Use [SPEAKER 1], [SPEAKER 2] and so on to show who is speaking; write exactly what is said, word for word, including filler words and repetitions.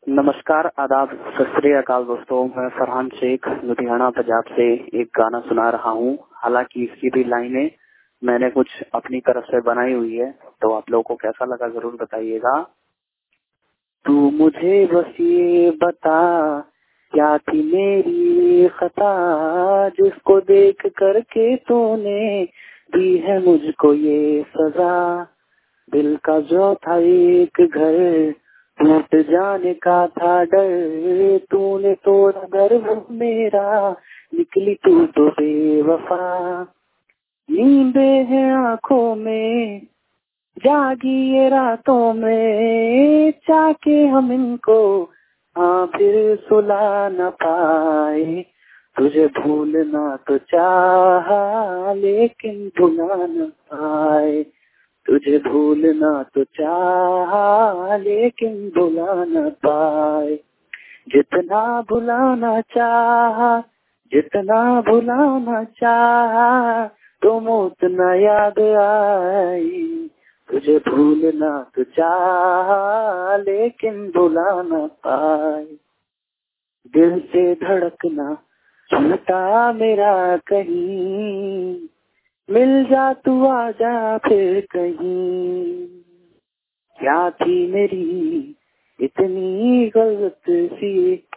[SPEAKER 1] नमस्कार, आदाब, सत श्री अकाल दोस्तों। मैं फरहान शेख लुधियाना पंजाब से एक गाना सुना रहा हूँ। हालांकि इसकी भी लाइनें मैंने कुछ अपनी तरफ से बनाई हुई है, तो आप लोगों को कैसा लगा जरूर बताइएगा। तू मुझे बस ये बता, क्या थी मेरी खता, जिसको देख करके तूने दी है मुझको ये सजा। दिल का जो था एक घर, टूट जाने का था डर, तूने तोड़ा घर वो मेरा, निकली तू तो बेवफा। नींदे हैं आँखों में, जागी ये रातों में, चाके हम इनको हाँ फिर सुला न पाए। तुझे भूलना तो चाहा, लेकिन भुला न पाए। तुझे भूलना तो चाहा, लेकिन भुला न पाए। जितना भुलाना चाहा, जितना भुलाना चाहा, तुम उतना याद आई। तुझे भूलना तो चाहा, लेकिन भुला न पाए। दिल से धड़कना छूटा मेरा कहीं, मिल जा तू आजा फिर कहीं। क्या थी मेरी इतनी गलत सी,